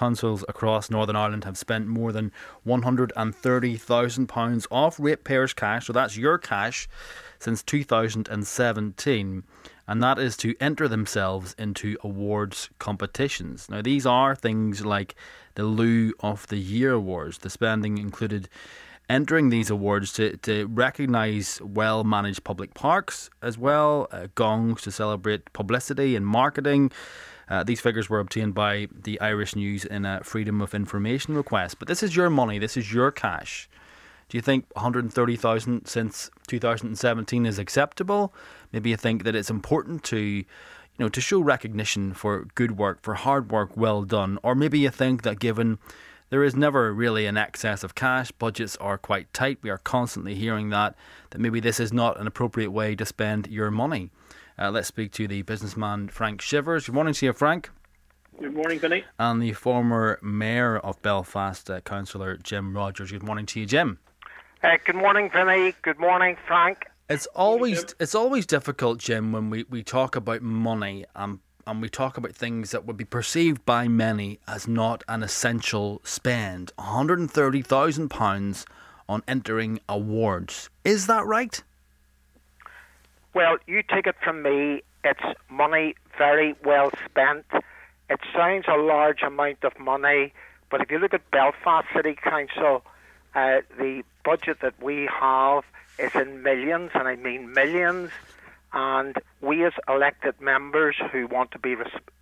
councils across Northern Ireland have spent more than £130,000 off ratepayers' cash, so that's your cash, since 2017. And that is to enter themselves into awards competitions. Now, these are things like the Loo of the Year awards. The spending included entering these awards to recognise well-managed public parks, as well gongs to celebrate publicity and marketing. These figures were obtained by the Irish News in a Freedom of Information request. But this is your money, this is your cash. Do you think 130,000 since 2017 is acceptable? Maybe you think that it's important to show recognition for good work, for hard work well done. Or maybe you think that given there is never really an excess of cash, budgets are quite tight, we are constantly hearing that maybe this is not an appropriate way to spend your money. Let's speak to the businessman Frank Shivers. Good morning to you, Frank. Good morning, Vinny. And the former Mayor of Belfast, Councillor Jim Rogers. Good morning to you, Jim. Good morning, Vinny. Good morning, Frank. It's always difficult, Jim, when we talk about money and we talk about things that would be perceived by many as not an essential spend. £130,000 on entering awards. Is that right? Well, you take it from me, it's money very well spent. It sounds a large amount of money, but if you look at Belfast City Council, the budget that we have is in millions, and I mean millions, and we as elected members who want to be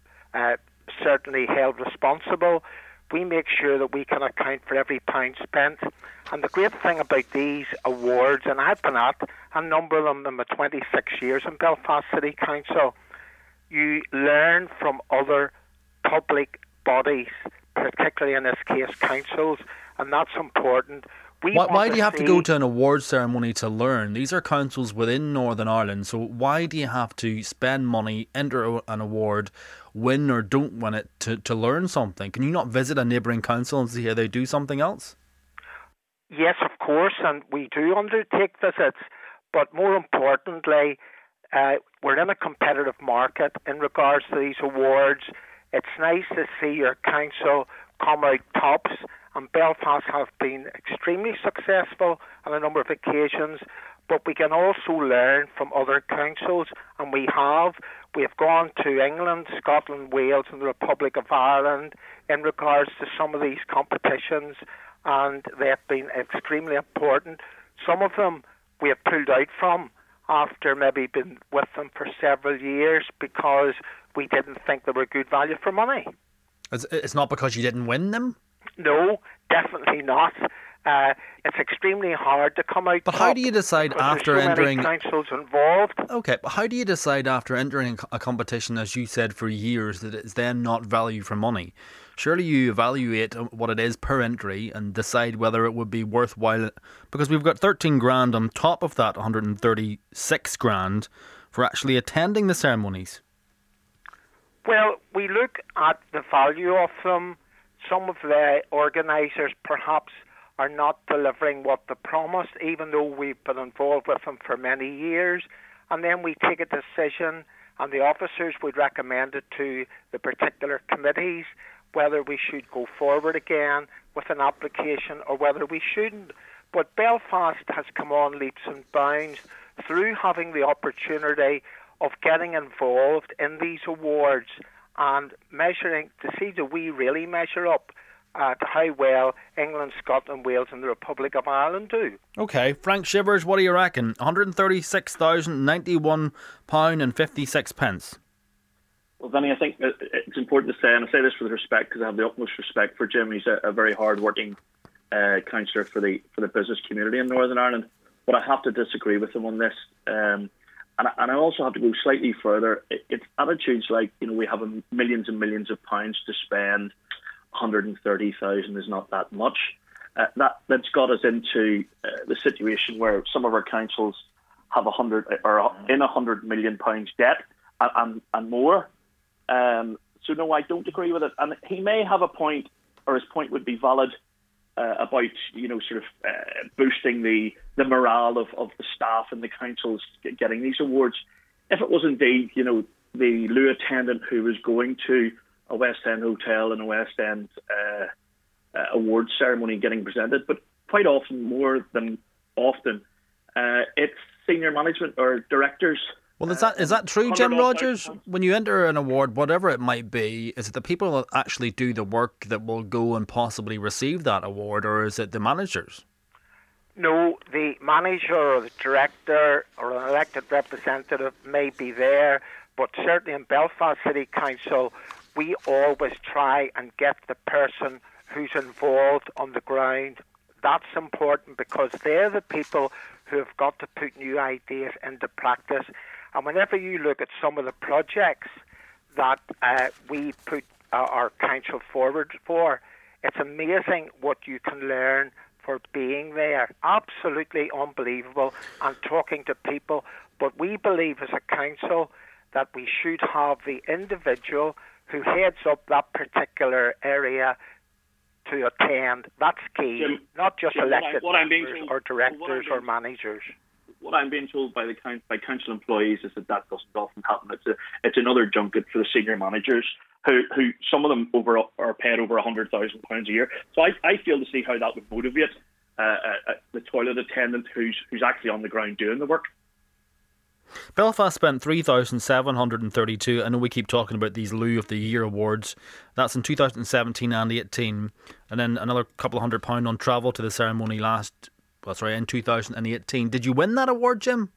certainly held responsible, we make sure that we can account for every pound spent. And the great thing about these awards, and I've been at a number of them in my 26 years in Belfast City Council, you learn from other public bodies, particularly in this case councils, and that's important. Why do you have to go to an awards ceremony to learn? These are councils within Northern Ireland, so why do you have to spend money, enter an award, win or don't win it to learn something? Can you not visit a neighbouring council and see how they do something else? Yes, of course, and we do undertake visits, but more importantly, we're in a competitive market in regards to these awards. It's nice to see your council come out tops, and Belfast have been extremely successful on a number of occasions, but we can also learn from other councils, and we have. We have gone to England, Scotland, Wales and the Republic of Ireland in regards to some of these competitions, and they have been extremely important. Some of them we have pulled out from after maybe been with them for several years because we didn't think they were good value for money. It's not because you didn't win them? No, definitely not. It's extremely hard to come out. But how do you decide after entering? Many councils involved. Okay, but how do you decide after entering a competition, as you said for years, that it's then not value for money? Surely you evaluate what it is per entry and decide whether it would be worthwhile. Because we've got 13 grand on top of that 136 grand for actually attending the ceremonies. Well, we look at the value of them. Some of the organisers perhaps are not delivering what they promised, even though we've been involved with them for many years. And then we take a decision, and the officers would recommend it to the particular committees whether we should go forward again with an application or whether we shouldn't. But Belfast has come on leaps and bounds through having the opportunity of getting involved in these awards and measuring to see do we really measure up to how well England, Scotland, Wales and the Republic of Ireland do. Okay, Frank Shivers, what do you reckon? £136,091.56. Well, Vinny, I think it's important to say, and I say this with respect because I have the utmost respect for Jim. He's a very hard-working councillor for the business community in Northern Ireland. But I have to disagree with him on this. And I also have to go slightly further. It's attitudes like, we have millions and millions of pounds to spend. 130,000 is not that much. That's got us into the situation where some of our councils have 100 or in £100 million debt and more. So no, I don't agree with it. And he may have a point, or his point would be valid about boosting the morale of the staff and the councils getting these awards. If it was indeed the Loo attendant who was going to a West End hotel and a West End awards ceremony getting presented, but quite often, more than often, it's senior management or directors. Well, is that true, Jim Rogers? When you enter an award, whatever it might be, is it the people that actually do the work that will go and possibly receive that award, or is it the managers? No, the manager or the director or an elected representative may be there, but certainly in Belfast City Council, we always try and get the person who's involved on the ground. That's important because they're the people who have got to put new ideas into practice. And whenever you look at some of the projects that we put our council forward for, it's amazing what you can learn for being there. Absolutely unbelievable, and talking to people. But we believe as a council that we should have the individual who heads up that particular area to attend. That's key. Jim, not just elected members or directors or managers. What I'm being told by council employees is that doesn't often happen. It's another junket for the senior managers who some of them are paid over £100,000 a year. So I fail to see how that would motivate the toilet attendant who's actually on the ground doing the work. Belfast spent $3,732. I know we keep talking about these Loo of the Year awards. That's in 2017 and 18, and then another couple of £100 on travel to the ceremony in 2018. Did you win that award, Jim?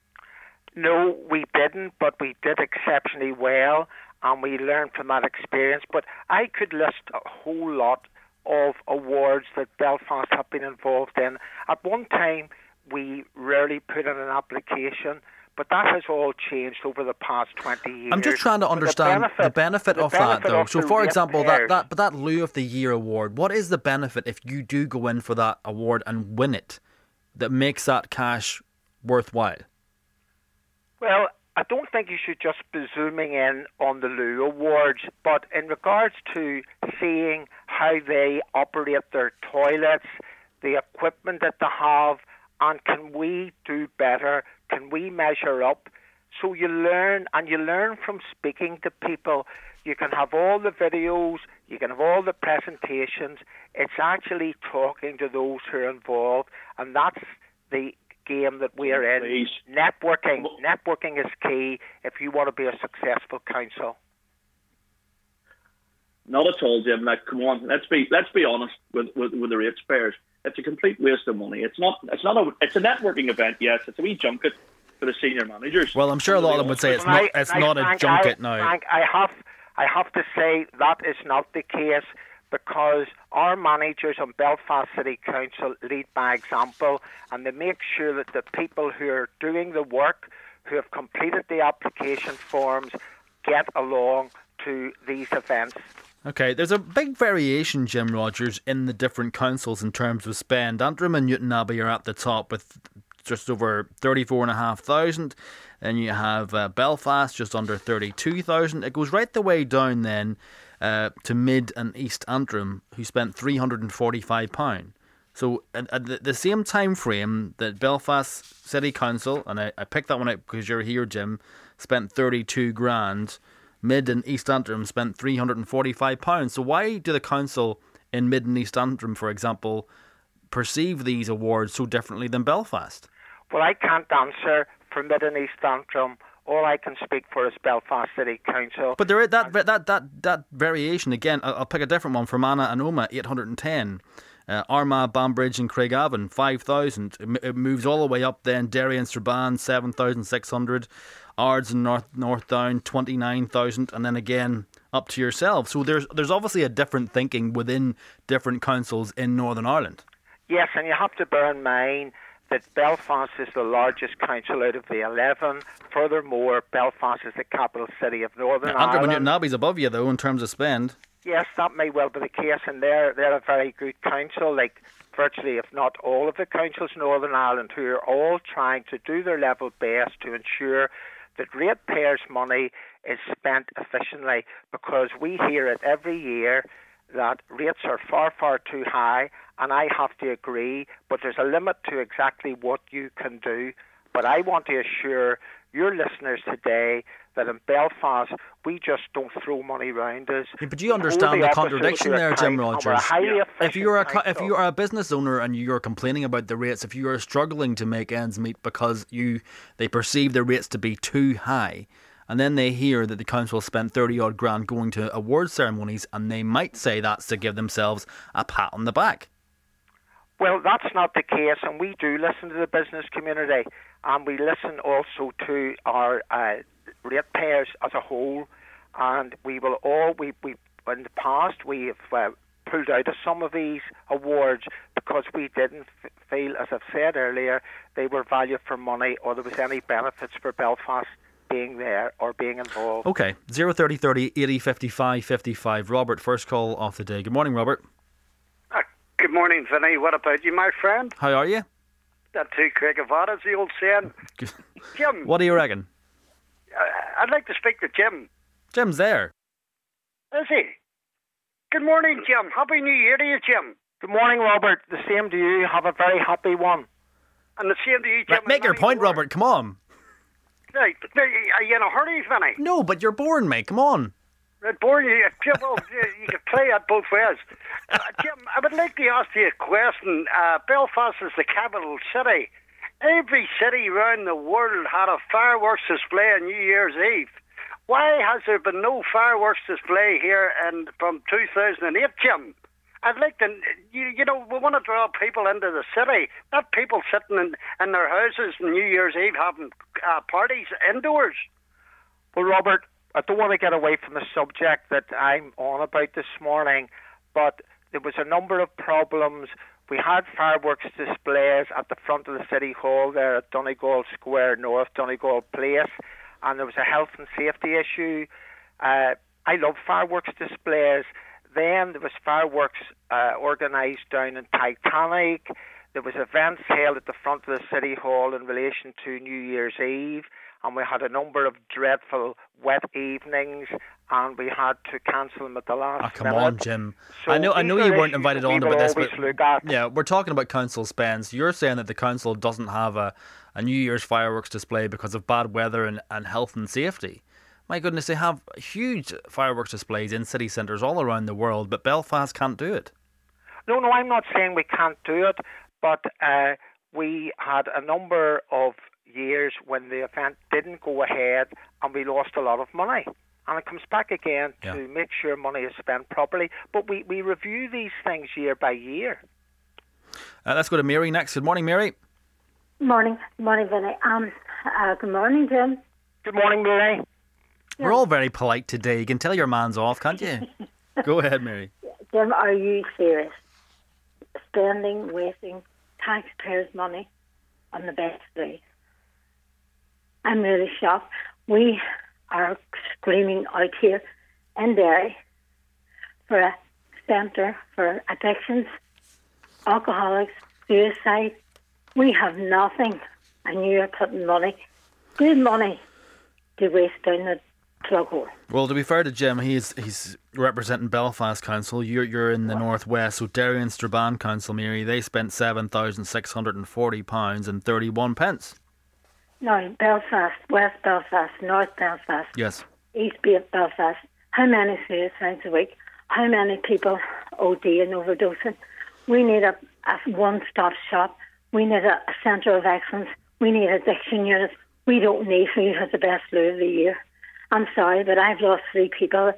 No, we didn't, but we did exceptionally well, and we learned from that experience. But I could list a whole lot of awards that Belfast have been involved in. At one time, we rarely put in an application, but that has all changed over the past 20 years. I'm just trying to understand the benefit of that, though. So, for example, that Loo of the Year award, what is the benefit if you do go in for that award and win it that makes that cash worthwhile? Well, I don't think you should just be zooming in on the Loo Awards, but in regards to seeing how they operate their toilets, the equipment that they have, and can we do better? Can we measure up? So you learn, and you learn from speaking to people. You can have all the videos, you can have all the presentations. It's actually talking to those who are involved, and that's the game that we are in. Please. Networking is key if you want to be a successful council. Not at all, Jim. Like, come on, let's be honest with the ratepayers. It's a complete waste of money. It's a networking event. Yes, it's a wee junket for the senior managers. Well, I'm sure a lot of them would say it's not a junket now. Frank, I have to say that is not the case, because our managers on Belfast City Council lead by example, and they make sure that the people who are doing the work, who have completed the application forms, get along to these events. Okay, there's a big variation, Jim Rogers, in the different councils in terms of spend. Antrim and Newtownabbey are at the top with just over 34,500. Then you have Belfast just under 32,000. It goes right the way down then to Mid and East Antrim, who spent £345. So at the same time frame that Belfast City Council, and I picked that one out because you're here, Jim, spent 32 grand. Mid and East Antrim spent £345. So why do the council in Mid and East Antrim, for example, perceive these awards so differently than Belfast? Well, I can't answer for Mid and East Antrim. All I can speak for is Belfast City Council. But there is that variation again. I'll pick a different one. Fermanagh and Omagh, 810. Armagh, Banbridge and Craigavon, 5,000. It moves all the way up then. Derry and Strabane, 7,600. Ards and North Down, 29,000, and then again up to yourself. So there's obviously a different thinking within different councils in Northern Ireland. Yes, and you have to bear in mind that Belfast is the largest council out of the 11. Furthermore, Belfast is the capital city of Northern Ireland. Antrim and Newtownabby's above you, though, in terms of spend. Yes, that may well be the case, and they're a very good council, like virtually, if not all of the councils in Northern Ireland, who are all trying to do their level best to ensure that ratepayers' money is spent efficiently, because we hear it every year that rates are far, far too high, and I have to agree, but there's a limit to exactly what you can do. But I want to assure your listeners today that in Belfast we just don't throw money around us. Yeah, but do you understand the contradiction there, Jim Rogers? If you're a business owner and you're complaining about the rates, if you are struggling to make ends meet because they perceive the rates to be too high, and then they hear that the council spent 30 odd grand going to award ceremonies, and they might say that's to give themselves a pat on the back. Well, that's not the case, and we do listen to the business community, and we listen also to our ratepayers as a whole, and we will in the past we have pulled out of some of these awards because we didn't feel, as I've said earlier, they were value for money or there was any benefits for Belfast being there or being involved. Okay, 030 30 80 55 55. Robert, first call of the day. Good morning, Robert. Good morning, Vinny. What about you, my friend? How are you? Not too quick of that, as the old saying. Jim. What do you reckon? I'd like to speak to Jim. Jim's there. Is he? Good morning, Jim. Happy New Year to you, Jim. Good morning, Robert. The same to you. Have a very happy one. And the same to you, Jim. Make your point, Robert. Come on. Right. Are you in a hurry, Vinny? No, but you're boring, mate. Come on. Boring you. Jim, well, you can play that both ways. Jim, I would like to ask you a question. Belfast is the capital city. Every city around the world had a fireworks display on New Year's Eve. Why has there been no fireworks display here from 2008, Jim? I'd like to, we want to draw people into the city, not people sitting in their houses on New Year's Eve having parties indoors. Well, Robert, I don't want to get away from the subject that I'm on about this morning, but there was a number of problems. We had fireworks displays at the front of the City Hall there at Donegal Square North, Donegal Place, and there was a health and safety issue. I love fireworks displays. Then there was fireworks organised down in Titanic. There was events held at the front of the City Hall in relation to New Year's Eve, and we had a number of dreadful wet evenings, and we had to cancel them at the last come minute. On, Jim. So I know you weren't invited on about this, but yeah, we're talking about council spends. You're saying that the council doesn't have a New Year's fireworks display because of bad weather and health and safety. My goodness, they have huge fireworks displays in city centres all around the world, but Belfast can't do it. No, I'm not saying we can't do it, but we had a number of years when the event didn't go ahead and we lost a lot of money. And it comes back again to make sure money is spent properly. But we review these things year by year. Let's go to Mary next. Good morning, Mary. Morning, Vinny. Good morning, Jim. Good morning, Mary. We're all very polite today. You can tell your man's off, can't you? Go ahead, Mary. Jim, are you serious? Wasting taxpayers' money on the best day. I'm really shocked. We are screaming out here in Derry for a centre for addictions, alcoholics, suicide. We have nothing, and you are putting good money, to waste down the plug hole. Well, to be fair to Jim, he's representing Belfast Council. You're in the northwest, so Derry and Strabane Council, Mary, they spent £7,640 and 31 pence. No, Belfast, West Belfast, North Belfast, yes, East Belfast. How many suicides a week? How many people OD and overdosing? We need a one-stop shop. We need a centre of excellence. We need addiction units. We don't need who has the best loo of the year. I'm sorry, but I've lost 3 people,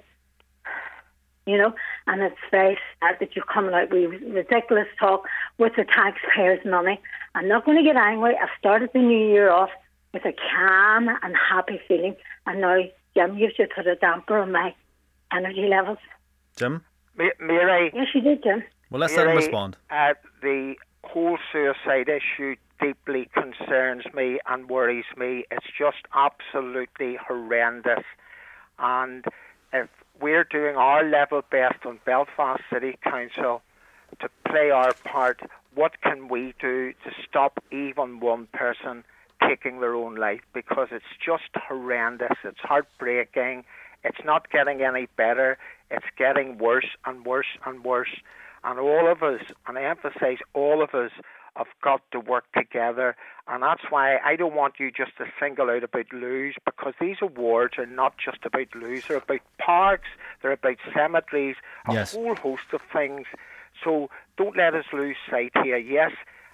and it's very sad that you're coming out with ridiculous talk with the taxpayers' money. I'm not going to get angry. I've started the new year off with a calm and happy feeling, and now, Jim, you should put a damper on my energy levels. Jim? Mary? Yes, you did, Jim. Well, let's let him respond. The whole suicide issue deeply concerns me and worries me. It's just absolutely horrendous. And if we're doing our level best on Belfast City Council to play our part, what can we do to stop even one person taking their own life? Because it's just horrendous. It's heartbreaking. It's not getting any better. It's getting worse and worse and worse. And all of us, and I emphasise all of us, have got to work together, and that's why I don't want you just to single out about Lewes, because these awards are not just about Lewes, they're about parks, they're about cemeteries, a whole host of things. So don't let us lose sight here. Yes,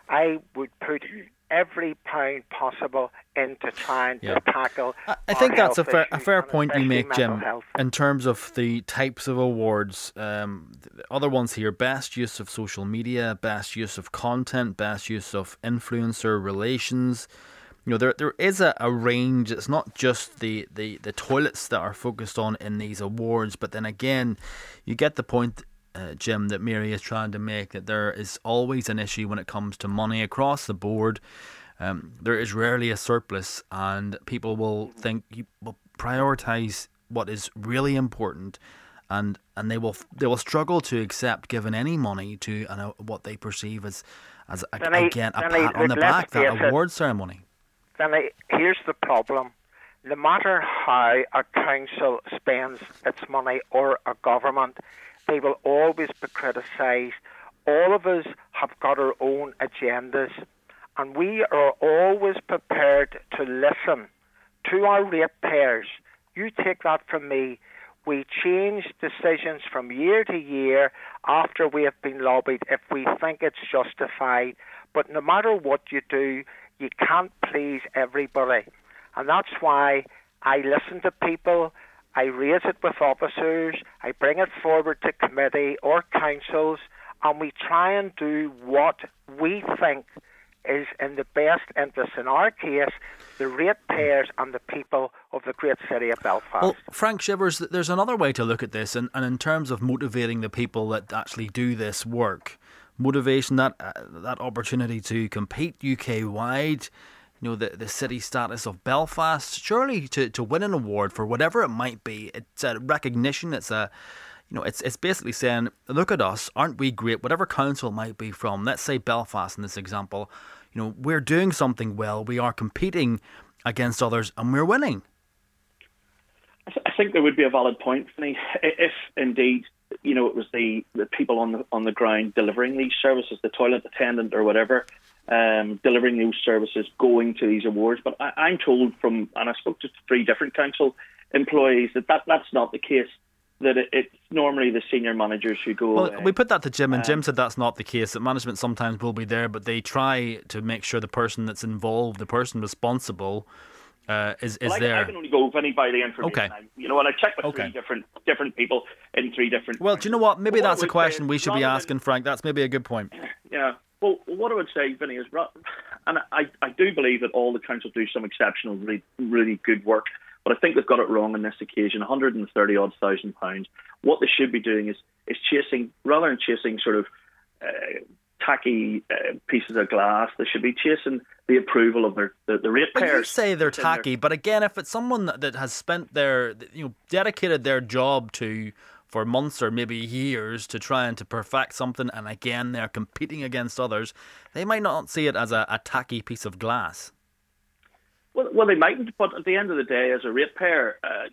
I would put every pound possible into trying to tackle. I think that's a fair issues, point you make, Jim, health. in terms of the types of awards. The other ones here: best use of social media, best use of content, best use of influencer relations. You know, there is a range. It's not just the toilets that are focused on in these awards, but then again, you get the point, Jim, that Mary is trying to make, that there is always an issue when it comes to money across the board. There is rarely a surplus, and people will think you will prioritise what is really important, and they will struggle to accept giving any money to what they perceive as a pat on the back, that award ceremony. Then here's the problem. No matter how a council spends its money or a government, they will always be criticised. All of us have got our own agendas, and we are always prepared to listen to our ratepayers. You take that from me. We change decisions from year to year after we have been lobbied if we think it's justified. But no matter what you do, you can't please everybody. And that's why I listen to people, I raise it with officers, I bring it forward to committee or councils, and we try and do what we think is in the best interest, in our case, the ratepayers and the people of the great city of Belfast. Well, Frank Shivers, there's another way to look at this, and in terms of motivating the people that actually do this work, motivation, that opportunity to compete UK-wide, you know, the city status of Belfast, surely to win an award for whatever it might be, it's a recognition, it's basically saying, look at us, aren't we great, whatever council might be from, let's say Belfast in this example, you know, we're doing something well, we are competing against others and we're winning. I think there would be a valid point, Vinny, if indeed, you know, it was the people on the ground delivering these services, the toilet attendant or whatever, delivering those services, going to these awards. But I'm told and I spoke to 3 different council employees, that's not the case, that it's normally the senior managers who go. Well, we put that to Jim, and Jim said that's not the case, that management sometimes will be there, but they try to make sure the person that's involved, the person responsible, is there. I can only go with by the information. Okay. And I check with 3 different people in 3 different. Well, do you know what? Maybe that's a question we should be asking, Frank. That's maybe a good point. Yeah. Well, what I would say, Vinny, is, and I do believe that all the councils do some exceptional, really, really good work, but I think they've got it wrong on this occasion. £130,000. What they should be doing is chasing, rather than chasing sort of tacky pieces of glass, they should be chasing the approval of the ratepayers. But you say they're tacky, but again, if it's someone that has spent dedicated their job for months or maybe years to try and to perfect something, and again they're competing against others, they might not see it as a tacky piece of glass. Well, they mightn't, but at the end of the day, as a ratepayer,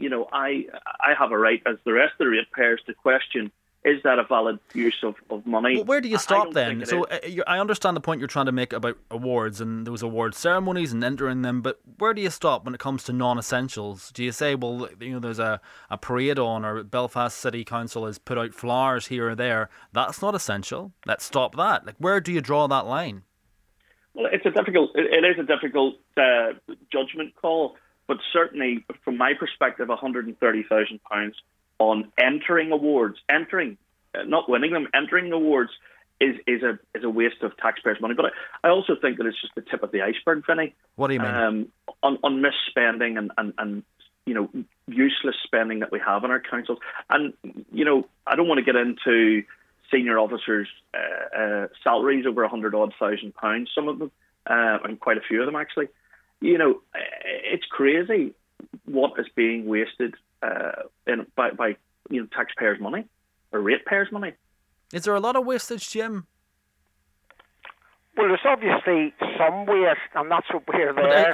I have a right, as the rest of the ratepayers, to question, is that a valid use of money? Well, where do you stop then? So I understand the point you're trying to make about awards and those award ceremonies and entering them, but where do you stop when it comes to non-essentials? Do you say, well, there's a parade on, or Belfast City Council has put out flowers here or there, that's not essential, let's stop that? Like, where do you draw that line? Well, it is a difficult judgment call, but certainly from my perspective, £130,000 on entering awards, not winning them, entering awards is a waste of taxpayers' money. But I also think that it's just the tip of the iceberg, Vinny. What do you mean? On misspending and useless spending that we have in our councils. And I don't want to get into senior officers' salaries over £100,000, some of them, and quite a few of them actually. It's crazy what is being wasted by taxpayers' money or ratepayers' money. Is there a lot of wastage, Jim? Well, there's obviously some waste, and that's what we're there.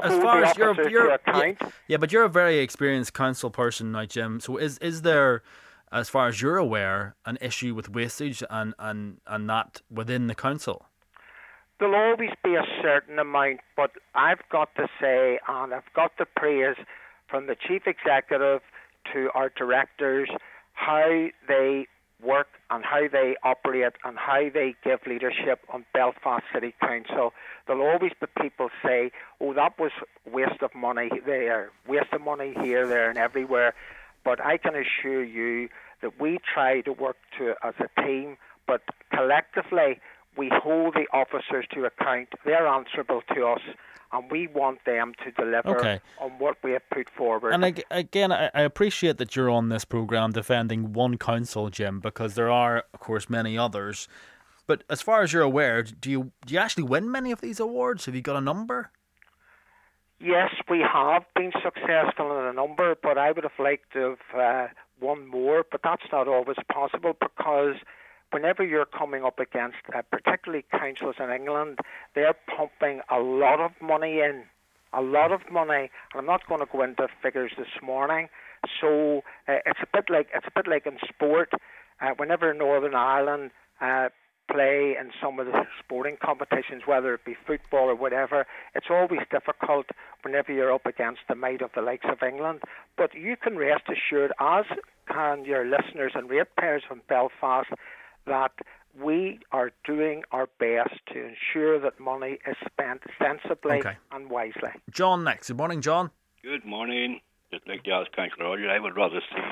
But you're a very experienced council person now, Jim. So is there, as far as you're aware, an issue with wastage and that within the council? there'll always be a certain amount, but I've got to say, and I've got to praise from the chief executive to our directors, how they work and how they operate and how they give leadership on Belfast City Council. There'll always be people say, oh, that was waste of money there, waste of money here, there and everywhere. But I can assure you that we try to work as a team, but collectively we hold the officers to account. They're answerable to us, and we want them to deliver on what we have put forward. And again, I appreciate that you're on this programme defending one council, Jim, because there are, of course, many others. But as far as you're aware, do you actually win many of these awards? Have you got a number? Yes, we have been successful in a number, but I would have liked to have won more. But that's not always possible, because whenever you're coming up against, particularly councils in England, they're pumping a lot of money in, and I'm not going to go into figures this morning. So it's a bit like in sport. Whenever Northern Ireland play in some of the sporting competitions, whether it be football or whatever, it's always difficult whenever you're up against the might of the likes of England. But you can rest assured, as can your listeners and ratepayers from Belfast, that we are doing our best to ensure that money is spent sensibly and wisely. John next. Good morning, John. Good morning. Just like to ask Councillor Rogers, I would rather see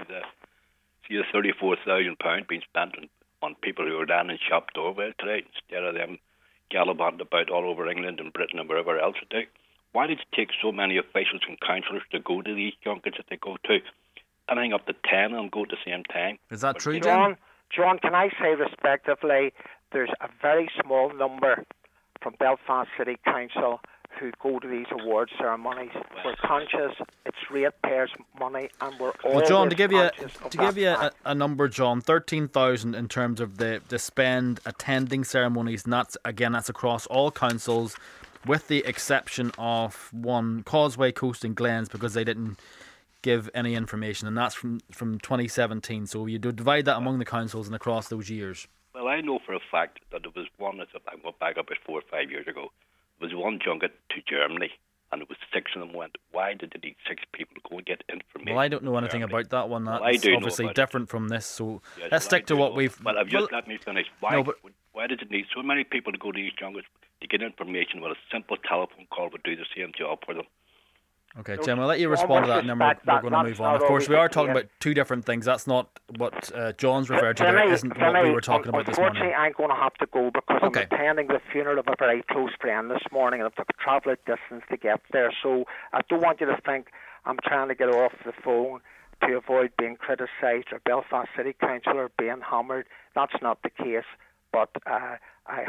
the £34,000 being spent on people who are down in shop doorways today, instead of them gallivanting about all over England and Britain and wherever else today. Why did it take so many officials and councillors to go to these junkets that they go to? Anything up to 10 and go at the same time. Is that true, Jim? John, can I say respectively, there's a very small number from Belfast City Council who go to these award ceremonies. We're conscious it's ratepayers' money, and we're all. Well, John, to give you a number, John, 13,000 in terms of the spend attending ceremonies, and that's across all councils, with the exception of one, Causeway Coast and Glens, because they didn't give any information, and that's from 2017. So you do divide that among the councils and across those years. Well, I know for a fact that there was one, I went back up 4 or 5 years ago, there was one junket to Germany, and it was 6 of them went. Why did they need 6 people to go and get information? Well, I don't know anything about that one. That's obviously different from this, so yes, let's stick to what we've... Well, just let me finish. Why did it need so many people to go to these junkets to get information when a simple telephone call would do the same job for them? Okay, Jim, I'll let you respond to that, and then we're going to move on. Of course, we are talking about two different things. That's not what John's referred to. That isn't what we were talking about this morning. Unfortunately, I'm going to have to go because I'm attending the funeral of a very close friend this morning, and I've took a travel distance to get there. So I don't want you to think I'm trying to get off the phone to avoid being criticised or Belfast City Council being hammered. That's not the case. But I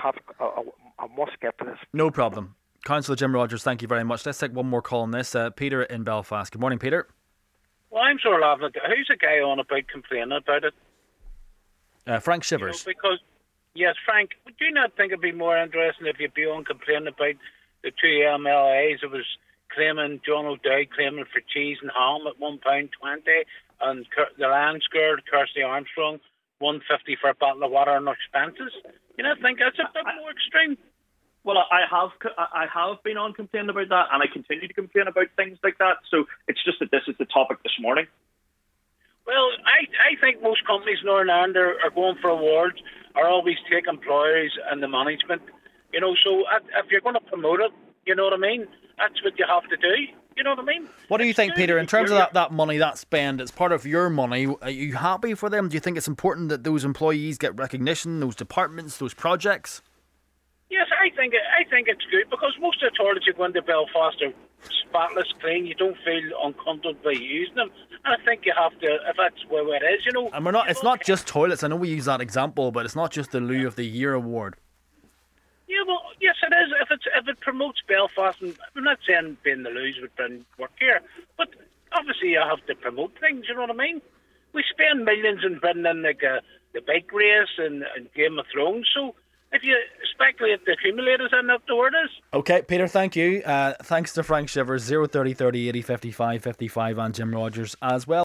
must get to this. No problem. Councillor Jim Rogers, thank you very much. Let's take one more call on this. Peter in Belfast. Good morning, Peter. Well, I'm sort of laughing at who's the guy on about complaining about it? Frank Shivers. Because, yes, Frank, would you not think it'd be more interesting if you'd be on complaining about the two MLAs that was claiming, John O'Dowd claiming for cheese and ham at £1.20, and the land scared Kirsty Armstrong $1.50 for a bottle of water and expenses? You know, I think that's a bit more extreme. Well, I have been on complaining about that, and I continue to complain about things like that. So it's just that this is the topic this morning. Well, I think most companies in Northern Ireland are going for awards, are always take employees and the management. You know, so if you're going to promote it, you know what I mean? That's what you have to do. You know what I mean? What do you think, Peter, in terms of that money, that spend, it's part of your money. Are you happy for them? Do you think it's important that those employees get recognition, those departments, those projects? Yes, I think it's good, because most of the toilets you go into Belfast are spotless clean. You don't feel uncomfortable by using them, and I think you have to, if that's where it is, you know. And we're not. It's not just toilets. I know we use that example, but it's not just the Loo of the Year award. Yeah, well, yes, it is. If it promotes Belfast, and I'm not saying being the Loos would bring work here, but obviously you have to promote things. You know what I mean? We spend millions in bringing in like the bike race and Game of Thrones, so. If you speculate the accumulators end up the word is. Okay, Peter, thank you. Thanks to Frank Shivers, 030 30 80 55 55 and Jim Rogers as well.